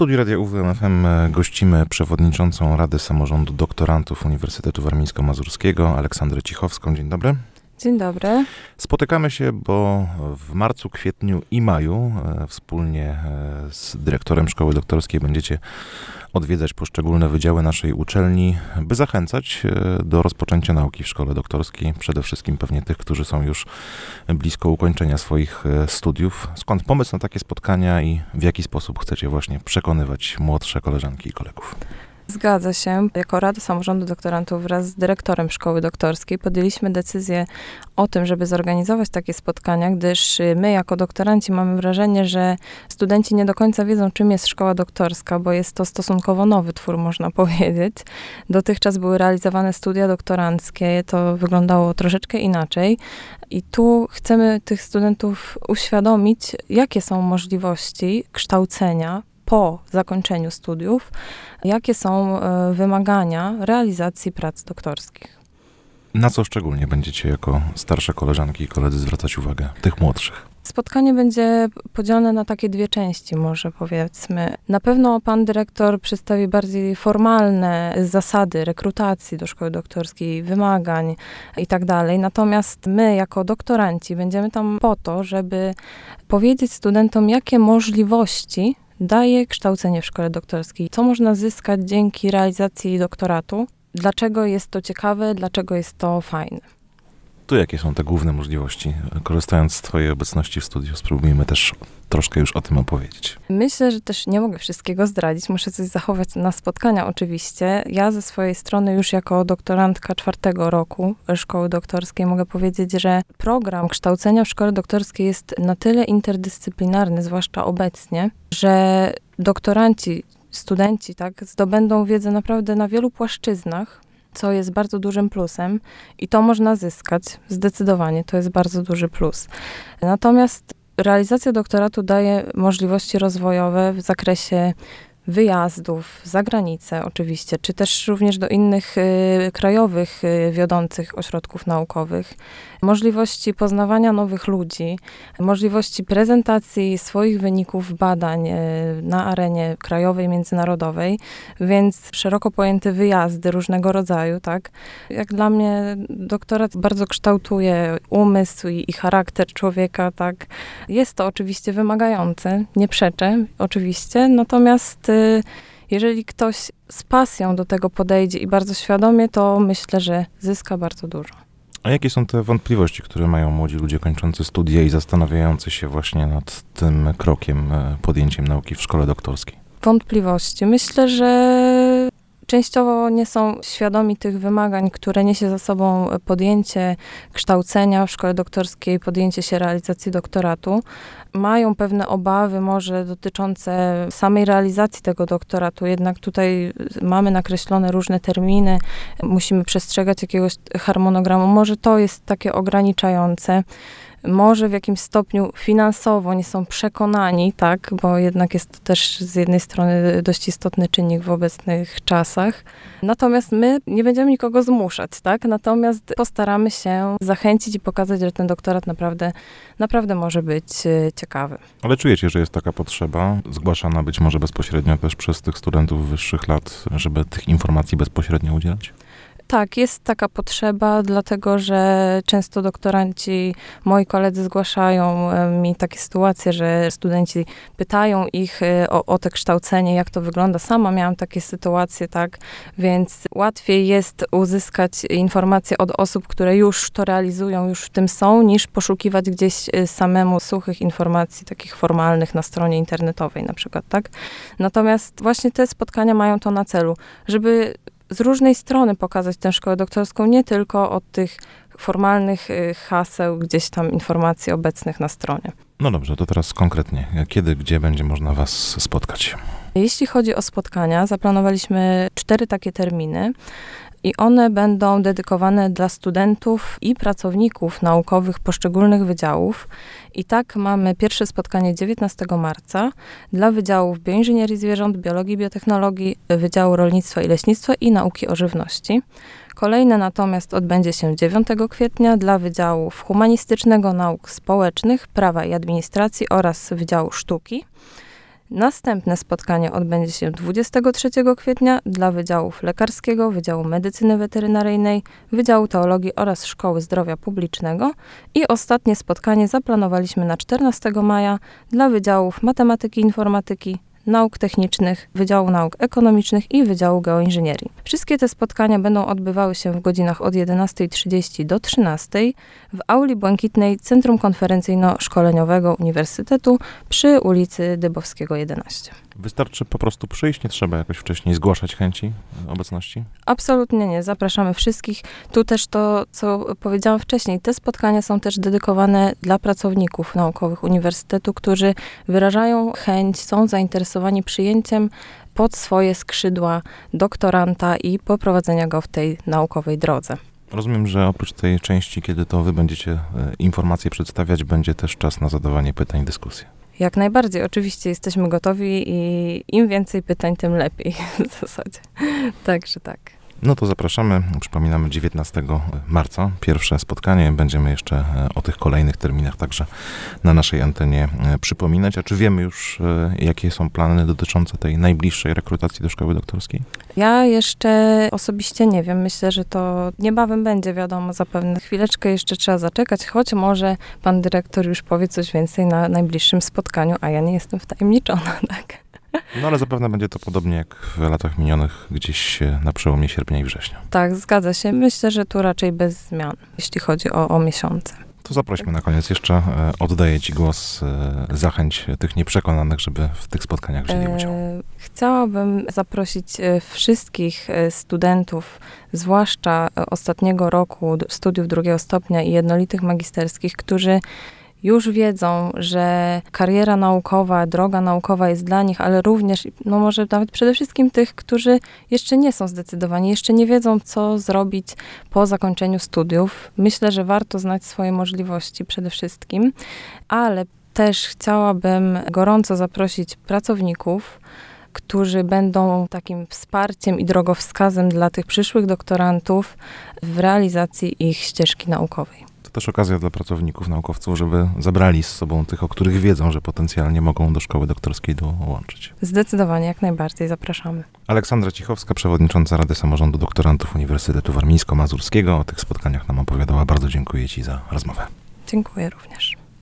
studiu Radia UWMFM gościmy przewodniczącą Rady Samorządu Doktorantów Uniwersytetu Warmińsko-Mazurskiego, Aleksandrę Cichowską. Dzień dobry. Dzień dobry. Spotykamy się, bo w marcu, kwietniu i maju wspólnie z dyrektorem Szkoły Doktorskiej będziecie odwiedzać poszczególne wydziały naszej uczelni, by zachęcać do rozpoczęcia nauki w Szkole Doktorskiej. Przede wszystkim pewnie tych, którzy są już blisko ukończenia swoich studiów. Skąd pomysł na takie spotkania i w jaki sposób chcecie właśnie przekonywać młodsze koleżanki i kolegów? Zgadza się. Jako Rada Samorządu Doktorantów wraz z dyrektorem Szkoły Doktorskiej podjęliśmy decyzję o tym, żeby zorganizować takie spotkania, gdyż my jako doktoranci mamy wrażenie, że studenci nie do końca wiedzą, czym jest Szkoła Doktorska, bo jest to stosunkowo nowy twór, można powiedzieć. Dotychczas były realizowane studia doktoranckie, to wyglądało troszeczkę inaczej i tu chcemy tych studentów uświadomić, jakie są możliwości kształcenia po zakończeniu studiów, jakie są wymagania realizacji prac doktorskich. Na co szczególnie będziecie jako starsze koleżanki i koledzy zwracać uwagę, tych młodszych? Spotkanie będzie podzielone na takie dwie części, może powiedzmy. Na pewno pan dyrektor przedstawi bardziej formalne zasady rekrutacji do szkoły doktorskiej, wymagań i tak dalej. Natomiast my jako doktoranci będziemy tam po to, żeby powiedzieć studentom, jakie możliwości daje kształcenie w szkole doktorskiej. Co można zyskać dzięki realizacji doktoratu? Dlaczego jest to ciekawe? Dlaczego jest to fajne? To jakie są te główne możliwości? Korzystając z twojej obecności w studiu, spróbujmy też troszkę już o tym opowiedzieć. Myślę, że też nie mogę wszystkiego zdradzić. Muszę coś zachować na spotkania oczywiście. Ja ze swojej strony już jako doktorantka 4. roku szkoły doktorskiej mogę powiedzieć, że program kształcenia w szkole doktorskiej jest na tyle interdyscyplinarny, zwłaszcza obecnie, że doktoranci, studenci zdobędą wiedzę naprawdę na wielu płaszczyznach, co jest bardzo dużym plusem i to można zyskać, zdecydowanie, to jest bardzo duży plus. Natomiast realizacja doktoratu daje możliwości rozwojowe w zakresie wyjazdów za granicę oczywiście, czy też również do innych krajowych wiodących ośrodków naukowych, możliwości poznawania nowych ludzi, możliwości prezentacji swoich wyników badań na arenie krajowej, międzynarodowej, więc szeroko pojęte wyjazdy różnego rodzaju, tak. Jak dla mnie doktorat bardzo kształtuje umysł i charakter człowieka, tak. Jest to oczywiście wymagające, nie przeczę oczywiście, natomiast jeżeli ktoś z pasją do tego podejdzie i bardzo świadomie, to myślę, że zyska bardzo dużo. A jakie są te wątpliwości, które mają młodzi ludzie kończący studia i zastanawiający się właśnie nad tym krokiem, podjęciem nauki w szkole doktorskiej? Wątpliwości. Myślę, że częściowo nie są świadomi tych wymagań, które niesie za sobą podjęcie kształcenia w szkole doktorskiej, podjęcie się realizacji doktoratu. Mają pewne obawy może dotyczące samej realizacji tego doktoratu, jednak tutaj mamy nakreślone różne terminy, musimy przestrzegać jakiegoś harmonogramu. Może to jest takie ograniczające. Może w jakimś stopniu finansowo nie są przekonani, tak, bo jednak jest to też z jednej strony dość istotny czynnik w obecnych czasach. Natomiast my nie będziemy nikogo zmuszać, tak, natomiast postaramy się zachęcić i pokazać, że ten doktorat naprawdę może być ciekawy. Ale czujecie, że jest taka potrzeba, zgłaszana być może bezpośrednio też przez tych studentów wyższych lat, żeby tych informacji bezpośrednio udzielać? Tak, jest taka potrzeba, dlatego że często doktoranci, moi koledzy zgłaszają mi takie sytuacje, że studenci pytają ich o te kształcenie, jak to wygląda. Sama miałam takie sytuacje, tak, więc łatwiej jest uzyskać informacje od osób, które już to realizują, już w tym są, niż poszukiwać gdzieś samemu suchych informacji, takich formalnych na stronie internetowej na przykład, tak. Natomiast właśnie te spotkania mają to na celu, żeby z różnej strony pokazać tę szkołę doktorską, nie tylko od tych formalnych haseł, gdzieś tam informacji obecnych na stronie. No dobrze, to teraz konkretnie. Kiedy, gdzie będzie można was spotkać? Jeśli chodzi o spotkania, zaplanowaliśmy 4 takie terminy i one będą dedykowane dla studentów i pracowników naukowych poszczególnych wydziałów. I tak mamy pierwsze spotkanie 19 marca dla wydziałów bioinżynierii zwierząt, biologii i biotechnologii, Wydziału Rolnictwa i Leśnictwa i Nauki o Żywności. Kolejne natomiast odbędzie się 9 kwietnia dla Wydziałów Humanistycznego, Nauk Społecznych, Prawa i Administracji oraz Wydziału Sztuki. Następne spotkanie odbędzie się 23 kwietnia dla Wydziałów Lekarskiego, Wydziału Medycyny Weterynaryjnej, Wydziału Teologii oraz Szkoły Zdrowia Publicznego. I ostatnie spotkanie zaplanowaliśmy na 14 maja dla Wydziałów Matematyki i Informatyki, Nauk Technicznych, Wydziału Nauk Ekonomicznych i Wydziału Geoinżynierii. Wszystkie te spotkania będą odbywały się w godzinach od 11:30 do 13:00 w auli błękitnej Centrum Konferencyjno-Szkoleniowego Uniwersytetu przy ulicy Dybowskiego 11. Wystarczy po prostu przyjść, nie trzeba jakoś wcześniej zgłaszać chęci obecności? Absolutnie nie, zapraszamy wszystkich. Tu też to, co powiedziałam wcześniej, te spotkania są też dedykowane dla pracowników naukowych uniwersytetu, którzy wyrażają chęć, są zainteresowani przyjęciem pod swoje skrzydła doktoranta i poprowadzenia go w tej naukowej drodze. Rozumiem, że oprócz tej części, kiedy to wy będziecie informacje przedstawiać, będzie też czas na zadawanie pytań, dyskusji. Jak najbardziej, oczywiście jesteśmy gotowi i im więcej pytań, tym lepiej w zasadzie. Także tak. No to zapraszamy. Przypominamy 19 marca, pierwsze spotkanie. Będziemy jeszcze o tych kolejnych terminach także na naszej antenie przypominać. A czy wiemy już, jakie są plany dotyczące tej najbliższej rekrutacji do szkoły doktorskiej? Ja jeszcze osobiście nie wiem. Myślę, że to niebawem będzie wiadomo zapewne. Chwileczkę jeszcze trzeba zaczekać, choć może pan dyrektor już powie coś więcej na najbliższym spotkaniu, a ja nie jestem wtajemniczona, tak? No ale zapewne będzie to podobnie jak w latach minionych, gdzieś na przełomie sierpnia i września. Tak, zgadza się. Myślę, że tu raczej bez zmian, jeśli chodzi o miesiące. To zaprośmy na koniec jeszcze. Oddaję ci głos. Zachęć tych nieprzekonanych, żeby w tych spotkaniach wzięli udział. Chciałabym zaprosić wszystkich studentów, zwłaszcza ostatniego roku studiów drugiego stopnia i jednolitych magisterskich, którzy już wiedzą, że kariera naukowa, droga naukowa jest dla nich, ale również, no może nawet przede wszystkim tych, którzy jeszcze nie są zdecydowani, jeszcze nie wiedzą, co zrobić po zakończeniu studiów. Myślę, że warto znać swoje możliwości przede wszystkim, ale też chciałabym gorąco zaprosić pracowników, którzy będą takim wsparciem i drogowskazem dla tych przyszłych doktorantów w realizacji ich ścieżki naukowej. To też okazja dla pracowników, naukowców, żeby zabrali z sobą tych, o których wiedzą, że potencjalnie mogą do szkoły doktorskiej dołączyć. Zdecydowanie, jak najbardziej zapraszamy. Aleksandra Cichowska, przewodnicząca Rady Samorządu Doktorantów Uniwersytetu Warmińsko-Mazurskiego. O tych spotkaniach nam opowiadała. Bardzo dziękuję ci za rozmowę. Dziękuję również.